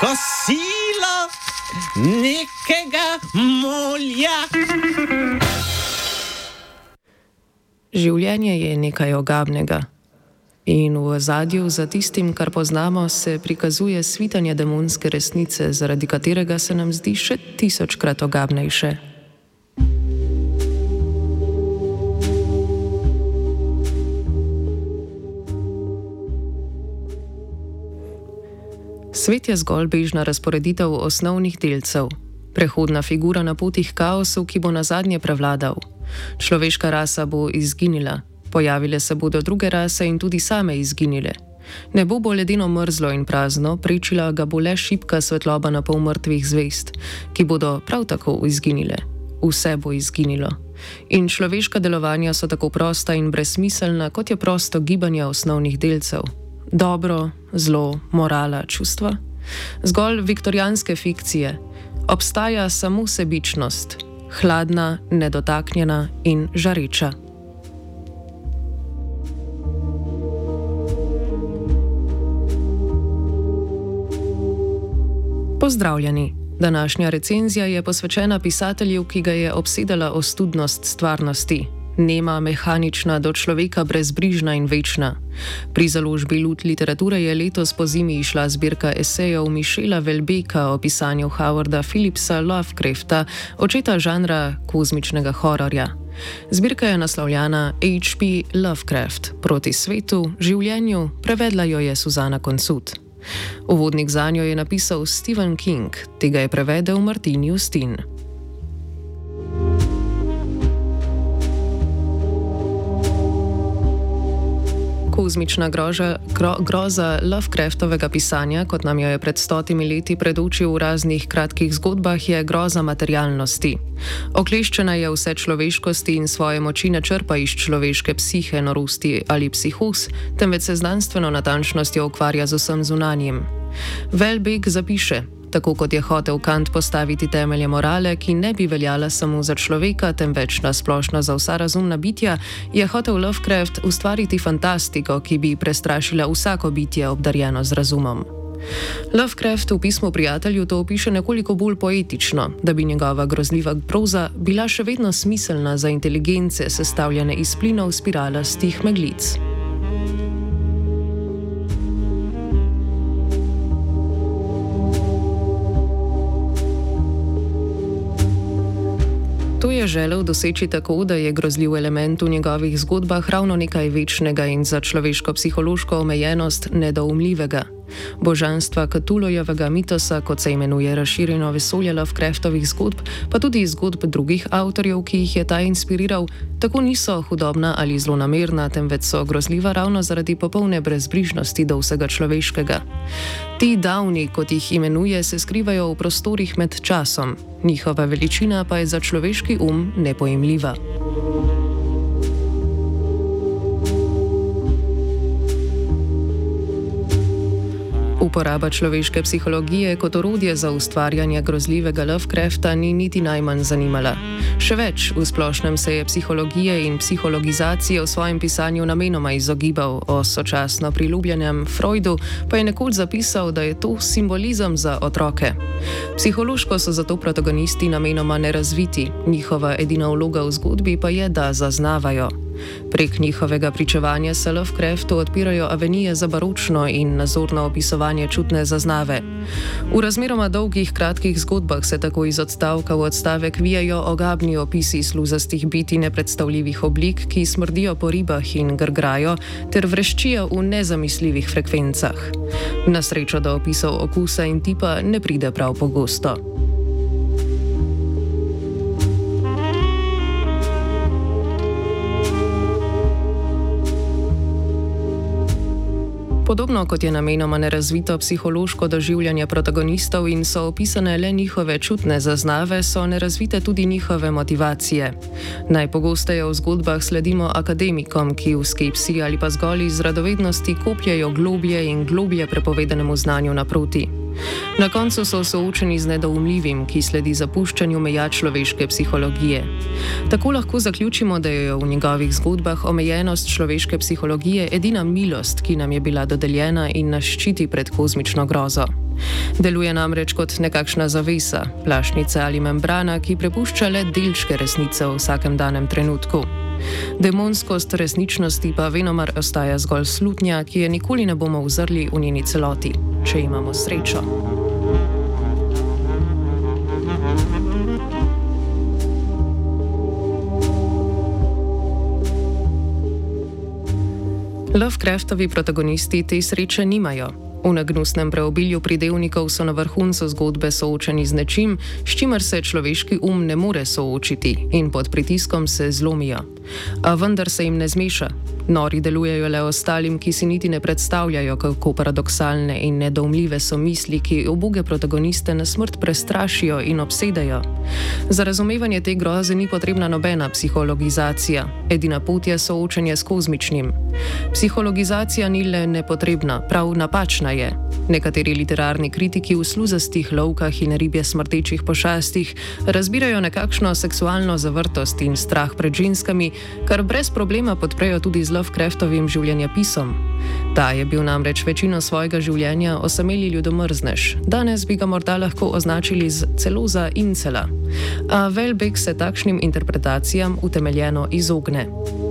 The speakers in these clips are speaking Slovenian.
kosilo nekega molja. Življenje je nekaj ogabnega. In v ozadju za tistim, kar poznamo, se prikazuje svitanje demonske resnice, zaradi katerega se nam zdi še 1000-krat ogabnejše. Svet je zgolj bežna razporeditev osnovnih delcev, prehodna figura na poti k kaosu, ki bo nazadnje prevladal. Človeška rasa bo izginila, pojavile se bodo druge rase in tudi same izginile. Nebo bo ledeno mrzlo in prazno, prečila ga bo le šibka svetloba na pol mrtvih zvezd, ki bodo prav tako izginile. Vse bo izginilo. In človeška delovanja so tako prosta in brezsmiselna, kot je prosto gibanje osnovnih delcev. Dobro, zlo, morala, čustva? Zgolj viktorijanske fikcije. Obstaja samo sebičnost, hladna, nedotaknjena in žareča. Pozdravljeni! Današnja recenzija je posvečena pisatelju, ki ga je obsedala ostudnost stvarnosti. Nema, mehanična, do človeka brezbrižna in večna. Pri založbi Lud literature je letos pozimi išla zbirka esejev Michela Houellebecqa o pisanju Howarda Phillipsa Lovecrafta, očeta žanra kozmičnega hororja. Zbirka je naslovljena H.P. Lovecraft proti svetu, življenju, prevedla jo je Suzana Konsut. Uvodnik zanjo je napisal Stephen King, tega je prevedel Martin Justin. Kozmična groza Lovecraftovega pisanja, kot nam jo je pred 100 leti predočil v raznih kratkih zgodbah, je groza materialnosti. Okleščena je vse človeškosti in svoje moči ne črpa iz človeške psihe, norosti ali psihos, temveč se znanstveno natančnostjo ukvarja z vsem zunanjim. Houellebecq zapiše: tako kot je hotel Kant postaviti temelje morale, ki ne bi veljala samo za človeka, temveč nasplošno za vsa razumna bitja, je hotel Lovecraft ustvariti fantastiko, ki bi prestrašila vsako bitje obdarjeno z razumom. Lovecraft v pismu prijatelju to opiše nekoliko bolj poetično, da bi njegova grozljiva proza bila še vedno smiselna za inteligence, sestavljene iz plinov spiralastih meglic. To je želel doseči tako, da je grozljiv element v njegovih zgodbah ravno nekaj večnega in za človeško psihološko omejenost nedoumljivega. Božanstva Cthulhujevega mitosa, kot se imenuje razširjeno vesolje Lovecraftovih zgodb, pa tudi zgodb drugih avtorjev, ki jih je ta inspiriral, tako niso hudobna ali zlonamerna, temveč so grozljiva ravno zaradi popolne brezbrižnosti do vsega človeškega. Ti davni, kot jih imenuje, se skrivajo v prostorih med časom, njihova veličina pa je za človeški nepojemljiva. Uporaba človeške psihologije kot orodje za ustvarjanje grozljivega Lovecrafta ni niti najmanj zanimala. Še več, v splošnem se je psihologije in psihologizacije v svojem pisanju namenoma izogibal, o sočasno priljubljenem Freudu pa je nekoč zapisal, da je to simbolizem za otroke. Psihološko so zato protagonisti namenoma nerazviti, njihova edina vloga v zgodbi pa je, da zaznavajo. Prek njihovega pričevanja se Lovecraftu odpirajo avenije za baročno in nazorno opisovanje čutne zaznave. V razmeroma dolgih kratkih zgodbah se tako iz odstavka v odstavek vijajo ogabni opisi sluzastih bitij nepredstavljivih oblik, ki smrdijo po ribah in grgrajo, ter vreščijo v nezamisljivih frekvencah. Na srečo do opisov okusa in tipa ne pride prav pogosto. Podobno kot je namenoma nerazvito psihološko doživljanje protagonistov in so opisane le njihove čutne zaznave, so nerazvite tudi njihove motivacije. Najpogosteje v zgodbah sledimo akademikom, ki v skepsi ali pa zgolj iz radovednosti kopljejo globlje in globlje prepovedanemu znanju naproti. Na koncu so soočeni z nedoumljivim, ki sledi zapuščanju meja človeške psihologije. Tako lahko zaključimo, da je v njegovih zgodbah omejenost človeške psihologije edina milost, ki nam je bila dodeljena in nas ščiti pred kozmično grozo. Deluje namreč kot nekakšna zavesa, plašnica ali membrana, ki prepušča le delčke resnice v vsakem danem trenutku. Demonskost resničnosti pa venomer ostaja zgolj slutnja, ki je nikoli ne bomo uzrli v njeni celoti, če imamo srečo. Lovecraftovi protagonisti te sreče nimajo. V nagnusnem preobilju pridevnikov so na vrhuncu zgodbe soočeni z nečim, s čimer se človeški ne more soočiti in pod pritiskom se zlomijo. A vendar se jim ne zmeša. Nori delujejo le ostalim, ki si niti ne predstavljajo, kako paradoksalne in nedoumljive so misli, ki uboge protagoniste na smrt prestrašijo in obsedajo. Za razumevanje te groze ni potrebna nobena psihologizacija. Edina pot je soočenje s kozmičnim. Psihologizacija ni le nepotrebna, prav napačna je. Nekateri literarni kritiki v sluzastih lovkah in ribje smrtečih pošastih razbirajo nekakšno seksualno zavrtost in strah pred ženskami, kar brez problema podprejo tudi z Lovecraftovim življenjepisom. Ta je bil namreč večino svojega življenja osameli ljudomrznež, danes bi ga morda lahko označili celo za incela. A Welbeck se takšnim interpretacijam utemeljeno izogne.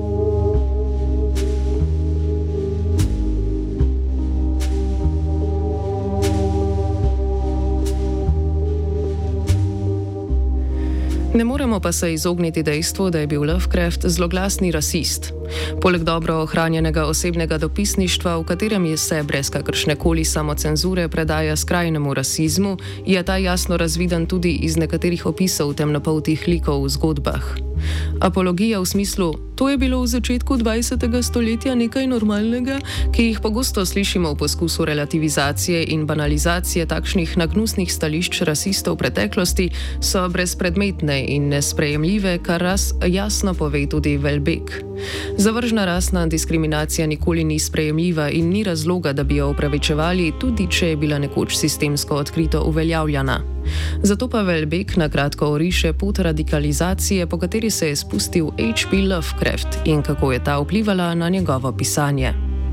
Ne moremo pa se izogniti dejstvu, da je bil Lovecraft zloglasni rasist. Poleg dobro ohranjenega osebnega dopisništva, v katerem je se brez kakršnekoli samocenzure predaja skrajnemu rasizmu, je ta jasno razviden tudi iz nekaterih opisov temnopoltih likov v zgodbah. Apologija v smislu, to je bilo v začetku 20. stoletja nekaj normalnega, ki jih pogosto slišimo v poskusu relativizacije in banalizacije takšnih nagnusnih stališč rasistov v preteklosti, so brezpredmetne in nesprejemljive, kar jasno pove tudi Welbeck. Zavržna rasna diskriminacija nikoli ni sprejemljiva in ni razloga, da bi jo opravičevali, tudi če je bila nekoč sistemsko odkrito uveljavljana. Zato pa Welbeck na kratko oriše pot radikalizacije, po kateri se je spustil H.P. Lovecraft in kako je ta vplivala na njegovo pisanje.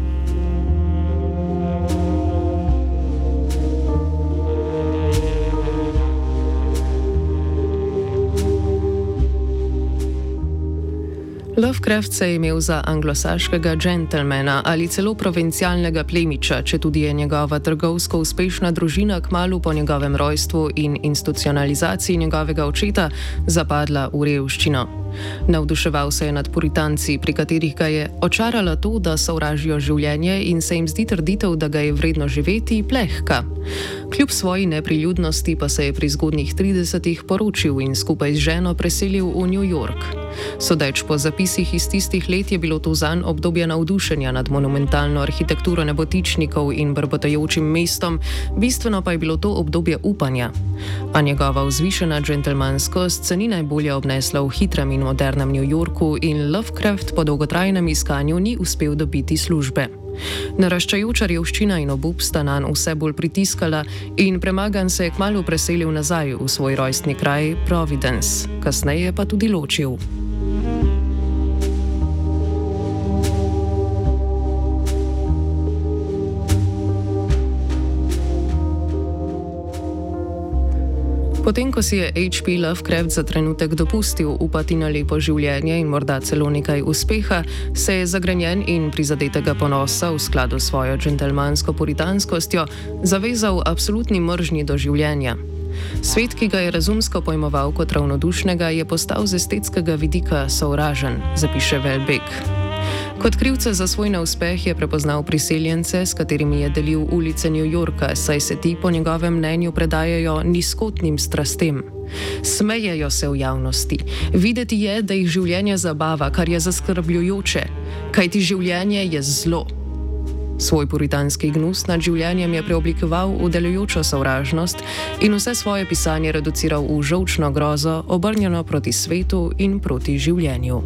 Lovecraft se je imel za anglosaškega džentelmena ali celo provincialnega plemiča, četudi je njegova trgovsko uspešna družina kmalu po njegovem rojstvu in institucionalizaciji njegovega očeta zapadla v revščino. Navduševal se je nad puritanci, pri katerih ga je očaralo to, da sovražijo življenje in se jim zdi trditev, da ga je vredno živeti, plehka. Kljub svoji nepriljudnosti pa se je pri zgodnjih 30-ih poročil in skupaj z ženo preselil v New York. Sodeč po zapisih iz tistih let je bilo to zanj obdobje navdušenja nad monumentalno arhitekturo nebotičnikov in brbotajočim mestom, bistveno pa je bilo to obdobje upanja. A njegova vzvišena džentelmanskost se ni najbolje obnesla v hitrem in modernem New Yorku in Lovecraft po dolgotrajnem iskanju ni uspel dobiti službe. Naraščajoča revščina in obup sta nanj vse bolj pritiskala in premagan se je kmalu preselil nazaj v svoj rojstni kraj Providence, kasneje pa tudi ločil. Potem, ko si je H.P. Lovecraft za trenutek dopustil upati na lepo življenje in morda celo nekaj uspeha, se je zagrenjen in prizadetega ponosa v skladu s svojo džentelmansko puritanskostjo zavezal absolutni mržnji do življenja. Svet, ki ga je razumsko pojmoval kot ravnodušnega, je postal z estetskega vidika sovražen, zapiše Welbeck. Kot krivce za svoj neuspeh je prepoznal priseljence, s katerimi je delil ulice New Yorka, saj se ti po njegovem mnenju predajajo nizkotnim strastem. Smejejo se v javnosti. Videti je, da jih življenje zabava, kar je zaskrbljujoče, kajti življenje je zlo. Svoj puritanski gnus nad življenjem je preoblikoval v delujočo sovražnost in vse svoje pisanje reduciral v žolčno grozo, obrnjeno proti svetu in proti življenju.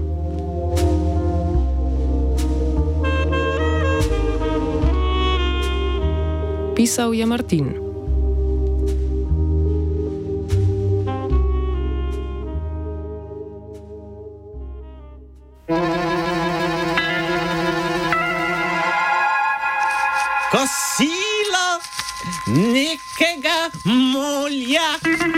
Pisal je Martin. Kosilo nekega mulja.